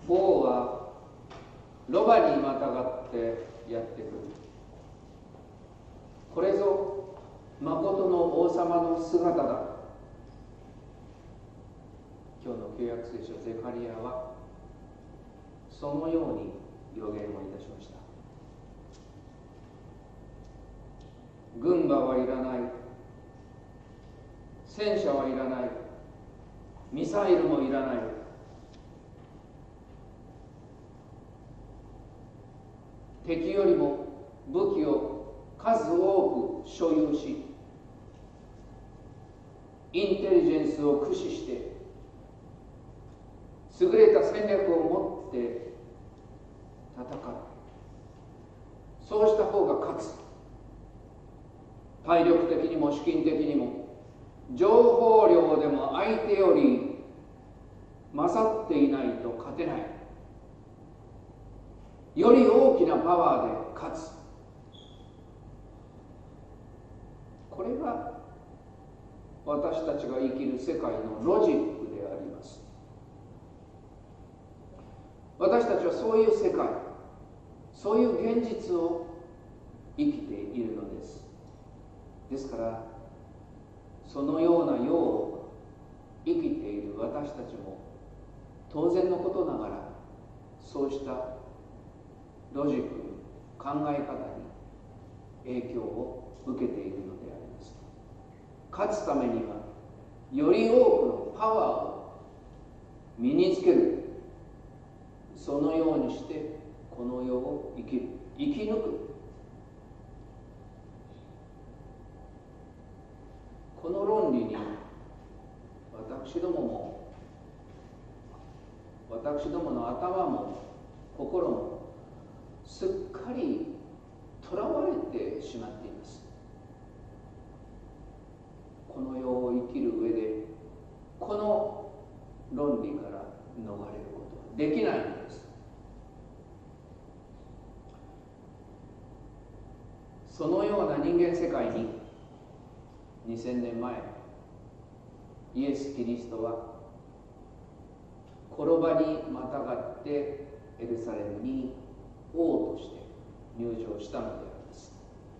王はロバにまたがってやってくる。これぞ誠の王様の姿だ。今日の旧約聖書ゼカリアはそのように予言をいたしました。軍馬はいらない、戦車はいらない、ミサイルもいらない。敵よりも武器を数多く所有し、インテリジェンスを駆使して優れた戦略を持って戦う。そうした方が勝つ。体力的にも資金的にも情報量でも相手より勝っていないと勝てない。より大きなパワーで勝つ。これが私たちが生きる世界のロジックであります。私たちはそういう世界、そういう現実を生きているのです。ですからそのような世を生きている私たちも当然のことながらそうしたロジック、考え方に影響を受けているのであります。勝つためにはより多くのパワーを身につける。そのようにしてこの世を生きる、生き抜く。この論理に私どもの頭も心もすっかりとらわれてしまっています。この世を生きる上でこの論理から逃れることはできないのです。そのような人間世界に2000年前イエス・キリストは転ばにまたがってエルサレムに王として入場したのであります。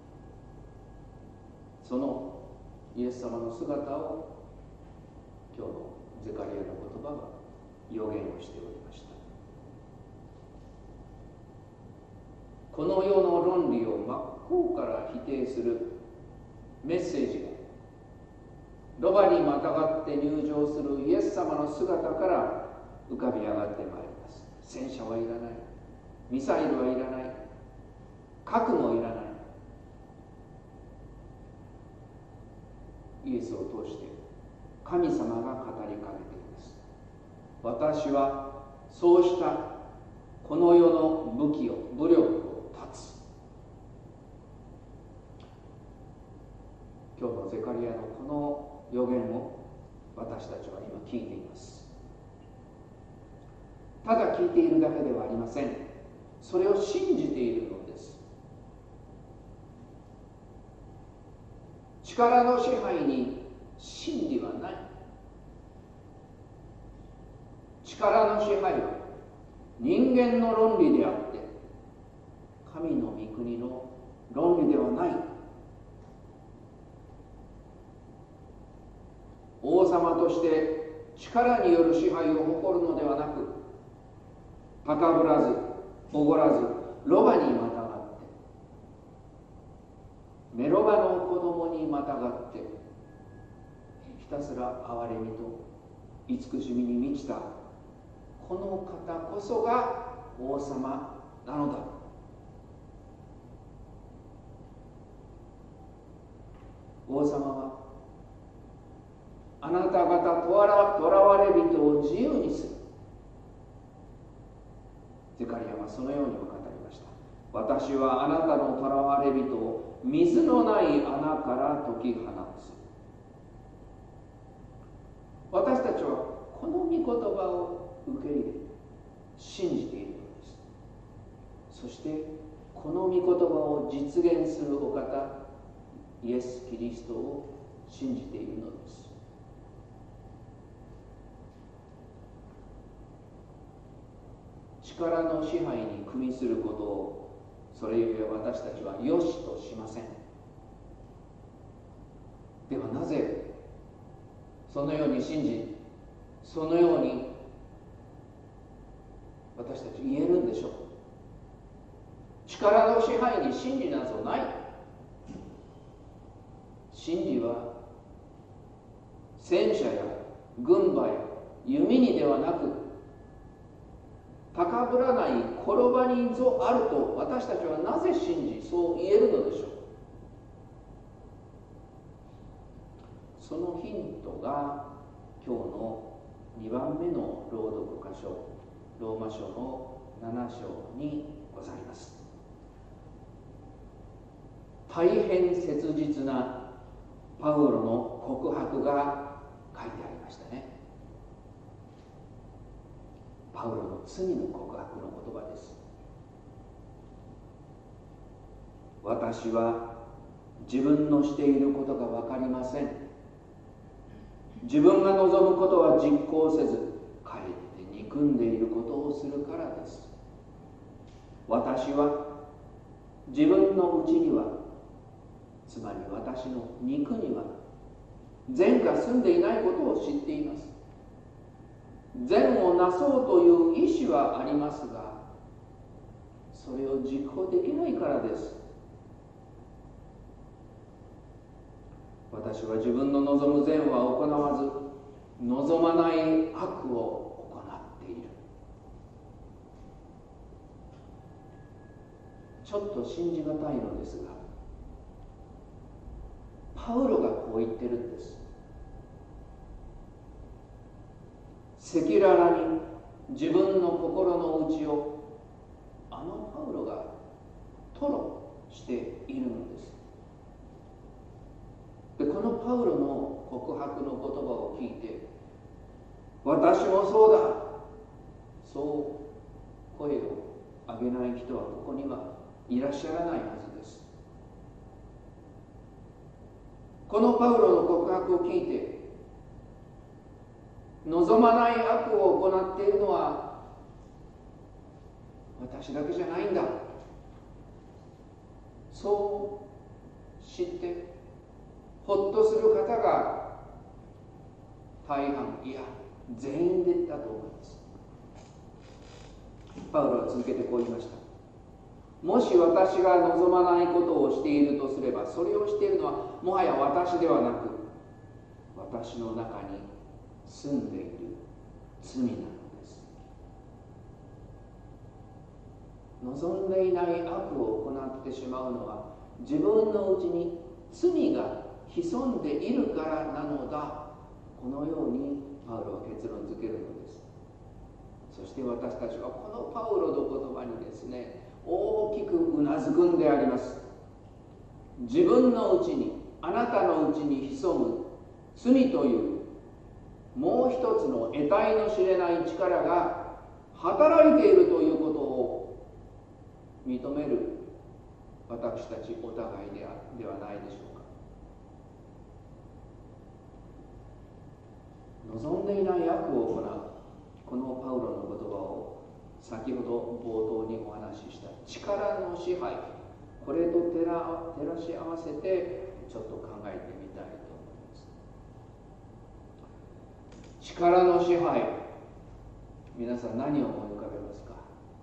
そのイエス様の姿を今日のゼカリアの言葉は予言をしておりました。この世の論理を真っ向から否定するメッセージがロバにまたがって入場するイエス様の姿から浮かび上がってまいります。戦車はいらない、ミサイルはいらない、核もいらない。イエスを通して神様が語りかけています。私はそうしたこの世の武力を断つ。今日のゼカリアのこの予言を私たちは今聞いています。ただ聞いているだけではありません。それを信じているのです。力の支配に真理はない。力の支配は人間の論理であって神の御国の論理ではない。王様として力による支配を誇るのではなく、高ぶらずおごらずロバにまたがって、メロバの子供にまたがって、ひたすら憐れみと慈しみに満ちたこの方こそが王様なのだ。王様はあなた方とらわれ人を自由にする。ゼカリアはそのように語りました。私はあなたのとらわれ人を水のない穴から解き放つ。私たちはこの御言葉を受け入れ信じているのです。そしてこの御言葉を実現するお方イエス・キリストを信じているのです。 力の支配に組みすることを、それゆえ私たちは良しとしません。ではなぜそのように信じ、そのように私たち言えるんでしょう。力の支配に真理などない。真理は戦車や軍馬や弓にではなく、高ぶらない転ばにぞあると私たちはなぜ信じ、そう言えるのでしょう。そのヒントが今日の2番目の朗読箇所、ローマ書の7章にございます。大変切実なパウロの告白が書いてありましたね。パウロの罪の告白の言葉です。私は自分のしていることが分かりません。自分が望むことは実行せず、かえって憎んでいることをするからです。私は自分のうちには、つまり私の肉には善が住んでいないことを知っています。善をなそうという意志はありますが、それを実行できないからです。私は自分の望む善は行わず、望まない悪を行っている。ちょっと信じがたいのですが、パウロがこう言ってるんです。赤裸々に自分の心の内をあのパウロが吐露しているのです。で、このパウロの告白の言葉を聞いて、私もそうだ、そう声を上げない人はここにはいらっしゃらないはずです。このパウロの告白を聞いて、望まない悪を行っているのは私だけじゃないんだ、そう知ってほっとする方が大半、いや全員でだと思います。パウロは続けてこう言いました。もし私が望まないことをしているとすれば、それをしているのはもはや私ではなく、私の中に住んでいる罪なのです。望んでいない悪を行ってしまうのは、自分のうちに罪が潜んでいるからなのだ。このようにパウロは結論づけるのです。そして私たちはこのパウロの言葉にですね、大きくうなずくんであります。自分のうちに、あなたのうちに潜む罪というもう一つの得体の知れない力が働いているということを認める私たちお互いではないでしょうか。望んでいない悪を行うこのパウロの言葉を、先ほど冒頭にお話しした力の支配、これと照らし合わせてちょっと考えてみたいと思います。力の支配、皆さん何を思い浮かべますか？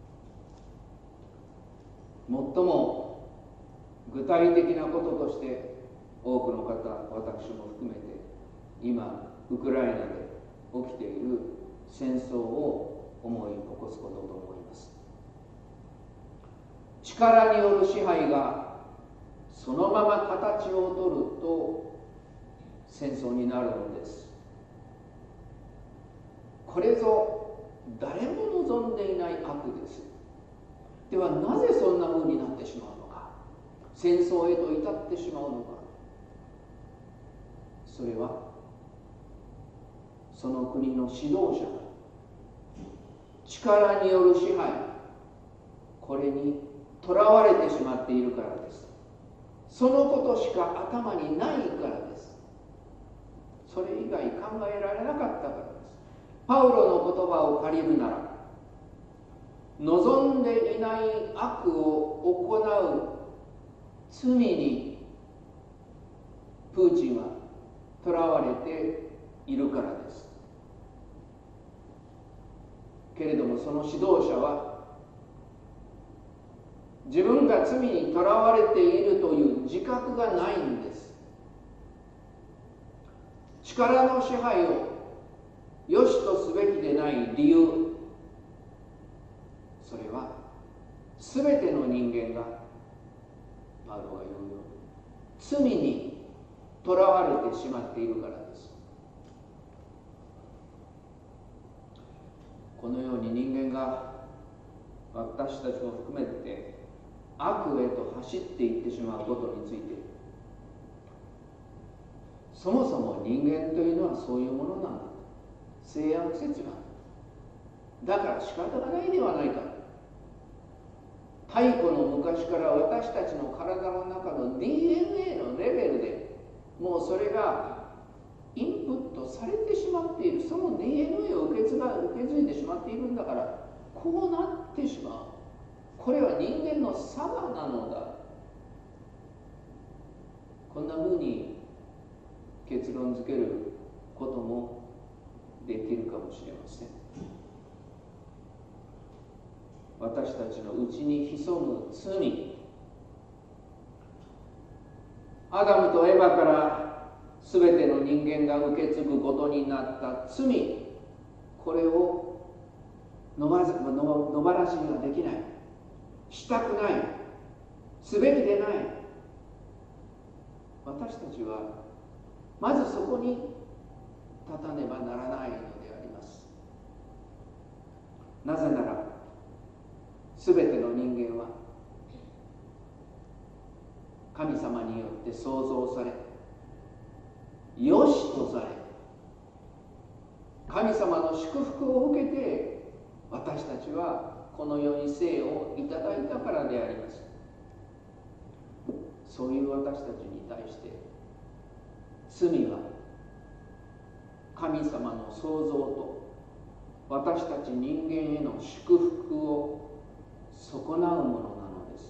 最も具体的なこととして多くの方、私も含めて今ウクライナで起きている戦争を思い起こすことと思います。力による支配がそのまま形をとると戦争になるのです。これぞ誰も望んでいない悪です。ではなぜそんな風になってしまうのか、戦争へと至ってしまうのか。それはその国の指導者が力による支配、これにとらわれてしまっているからです。そのことしか頭にないからです。それ以外考えられなかったからです。パウロの言葉を借りるなら、 望んでいない悪を行う罪にプーチンは囚われているからです。けれどもその指導者は自分が罪に囚われているという自覚がないんです。力の支配を良しとすべきでない理由、それはすべての人間がパウロが言うように罪に囚われてしまっているからです。このように人間が私たちも含めて悪へと走っていってしまうことについて、そもそも人間というのはそういうものなんだ、性悪説なんだ、だから仕方がないではないか。太古の昔から私たちの体の中の DNA のレベルでもうそれがインプットされてしまっている、その DNA を受け継いでしまっているんだから、こうなってしまう。これは人間の差がなのだ。こんなふうに結論づけることもできるかもしれません。私たちのうちに潜む罪、アダムとエバから全ての人間が受け継ぐことになった罪、これを野放しにはできない、したくない、すべきでない。私たちはまずそこに立たねばならないのであります。なぜならすべての人間は神様によって創造され、よしとされ、神様の祝福を受けて私たちはこの世に生をいただいたからであります。そういう私たちに対して罪は神様の創造と私たち人間への祝福を損なうものなのです。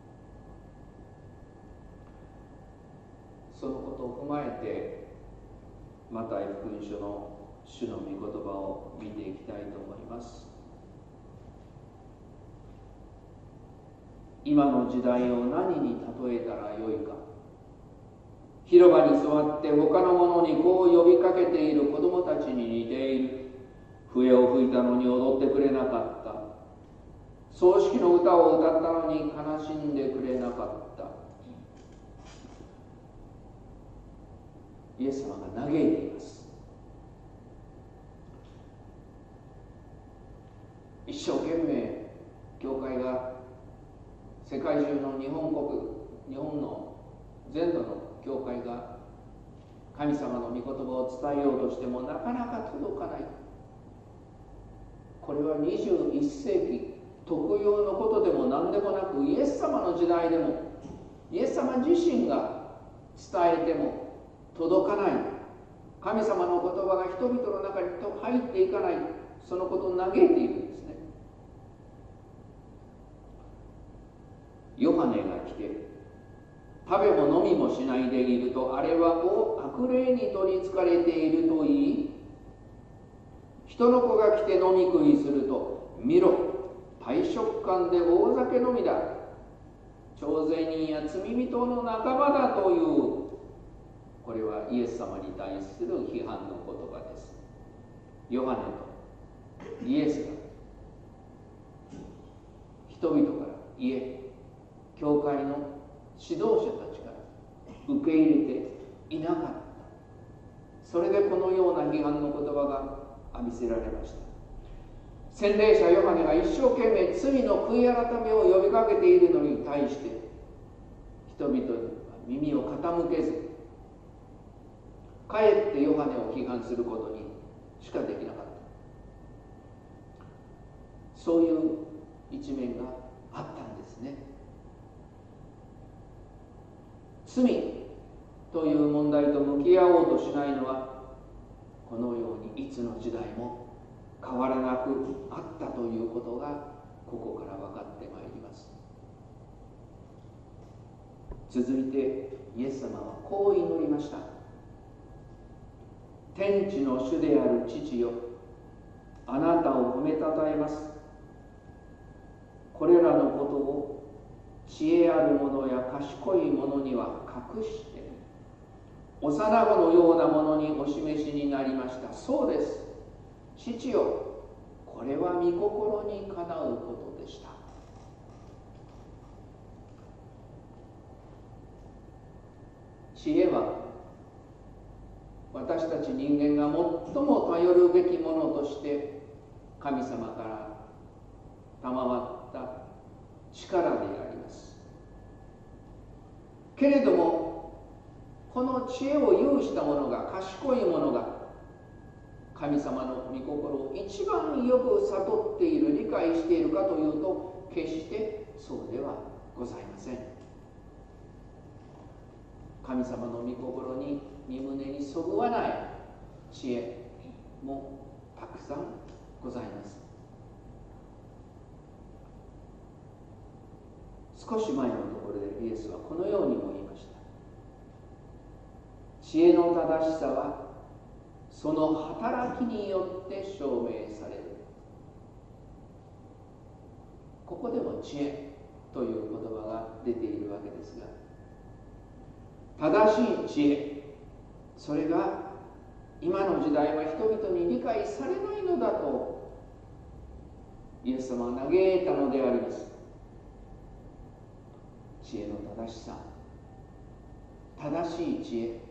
そのことを踏まえてマタイ福音書の主の御言葉を見ていきたいと思います。今の時代を何に例えたらよいか。広場に座って他の者にこう呼びかけている子供たちに似ている。笛を吹いたのに踊ってくれなかった。葬式の歌を歌ったのに悲しんでくれなかった。イエス様が嘆いています。一生懸命教会が世界中の日本の全土の教会が神様の御言葉を伝えようとしてもなかなか届かない。これは21世紀特有のことでも何でもなく、イエス様の時代でもイエス様自身が伝えても届かない、神様の言葉が人々の中に入っていかない、そのことを嘆いているんですね。ヨハネが来て食べも飲みもしないでいると、あれは悪霊に取りつかれていると言い、人の子が来て飲み食いすると、見ろ、大食漢で大酒飲みだ、徴税人や罪人の仲間だという、これはイエス様に対する批判の言葉です。ヨハネとイエスが人々から教会の指導者たちから受け入れていなかった。それでこのような批判の言葉が浴びせられました。洗礼者ヨハネが一生懸命罪の悔い改めを呼びかけているのに対して、人々には耳を傾けず、かえってヨハネを批判することにしかできなかった。そういう一面があったんですね。罪という問題と向き合おうとしないのは、このようにいつの時代も変わらなくあったということがここから分かってまいります。続いてイエス様はこう祈りました。天地の主である父よ、あなたを褒めたたえます。これらのことを知恵ある者や賢い者には隠して幼子のようなものにお示しになりました。そうです、父よ、これは御心にかなうことでした。知恵は私たち人間が最も頼るべきものとして神様から賜った力であります。けれどもこの知恵を有した者が、賢い者が神様の御心を一番よく悟っている、理解しているかというと、決してそうではございません。神様の御心に身胸にそぐわない知恵もたくさんございます。少し前のところでイエスはこのようにも言いました。知恵の正しさはその働きによって証明される。ここでも知恵という言葉が出ているわけですが、正しい知恵、それが今の時代は人々に理解されないのだとイエス様は嘆いたのであります。知恵の正しさ、正しい知恵、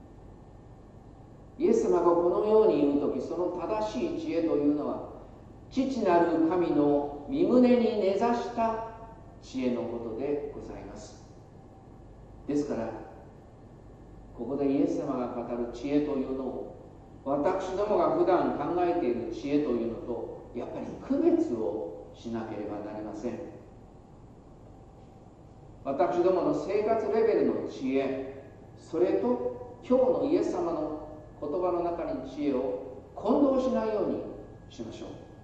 イエス様がこのように言うとき、その正しい知恵というのは父なる神の身胸に根ざした知恵のことでございます。ですからここでイエス様が語る知恵というのを、私どもが普段考えている知恵というのとやっぱり区別をしなければなりません。私どもの生活レベルの知恵、それと今日のイエス様の言葉の中に知恵を混同しないようにしましょ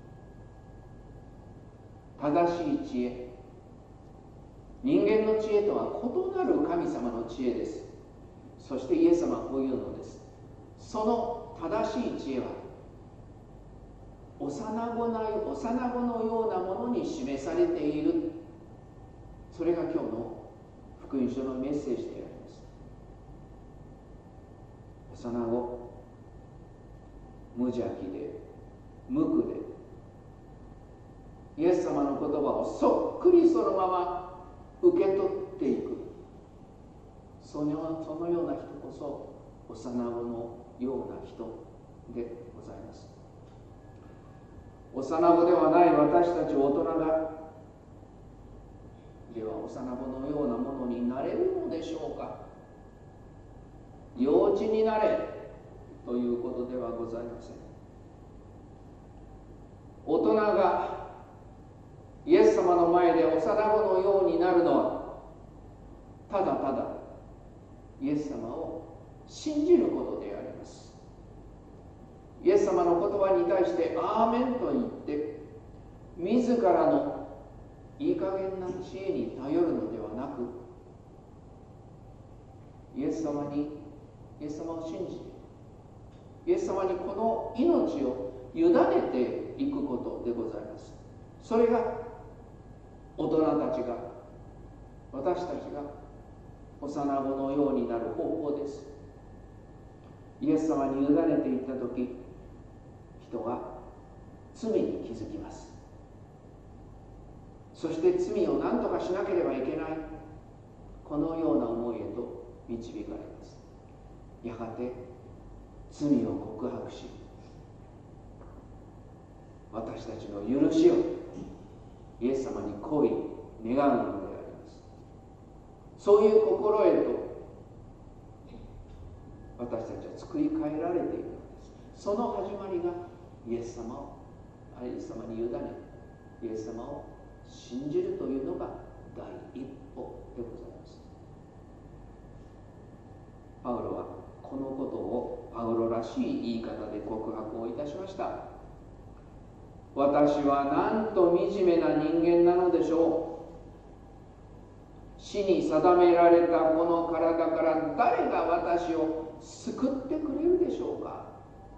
う。正しい知恵、人間の知恵とは異なる神様の知恵です。そしてイエス様はこういうのです。その正しい知恵は幼子のようなものに示されている。それが今日の福音書のメッセージであります。幼子、無邪気で無垢で、イエス様の言葉をそっくりそのまま受け取っていく、そのような人こそ幼子のような人でございます。幼子ではない私たち大人が、では幼子のようなものになれるのでしょうか。幼稚になれということではございません。大人がイエス様の前で幼子のようになるのは、ただただイエス様を信じることであります。イエス様の言葉に対してアーメンと言って自らのいい加減な知恵に頼るのではなく、イエス様を信じてイエス様にこの命を委ねていくことでございます。それが大人たちが、私たちが幼子のようになる方法です。イエス様に委ねていったとき、人は罪に気づきます。そして罪を何とかしなければいけない、このような思いへと導かれます。やがて罪を告白し、私たちの許しをイエス様に恋願うのであります。そういう心へと私たちは作り変えられているのです。その始まりがイエス様に委ね、イエス様を信じるというのが第一歩でございます。パウロはこのことをパウロらしい言い方で告白をいたしました。 私はなんと惨めな人間なのでしょう。死に定められたこの体から誰が私を救ってくれるでしょうか。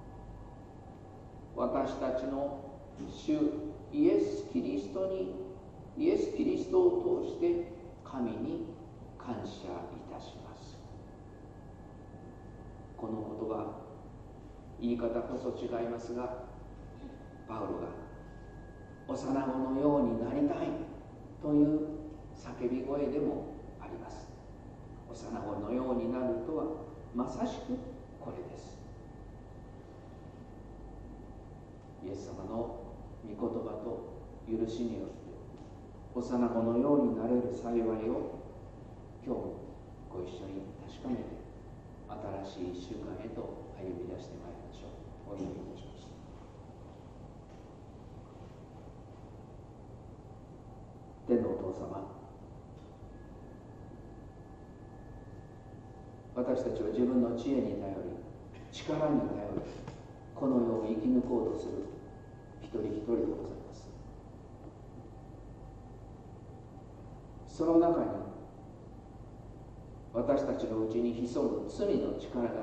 私たちの主イエス・キリストを通して神に感謝いたします。この言葉、言い方こそ違いますが、パウロが幼子のようになりたいという叫び声でもあります。幼子のようになるとはまさしくこれです。イエス様の御言葉と許しによって幼子のようになれる幸いを今日もご一緒に確かめて新しい1週間へと歩み出してまいりましょう。お祈りいたします。天のお父様、私たちは自分の知恵に頼り、力に頼り、この世を生き抜こうとする一人一人でございます。その中に私たちのうちに潜む罪の力が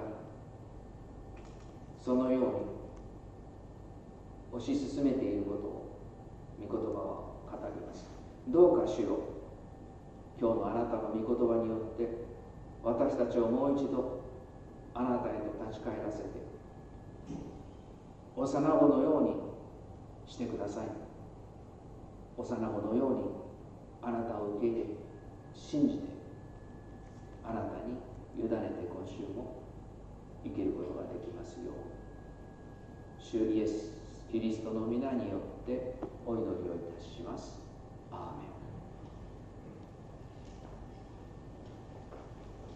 そのように推し進めていることを御言葉は語ります。どうか主よ、今日のあなたの御言葉によって私たちをもう一度あなたへと立ち返らせて幼子のようにしてください。幼子のようにあなたを受け入れ信じてあなたに委ねて今週も生きることができますよう、主イエス・キリストの皆によってお祈りをいたします。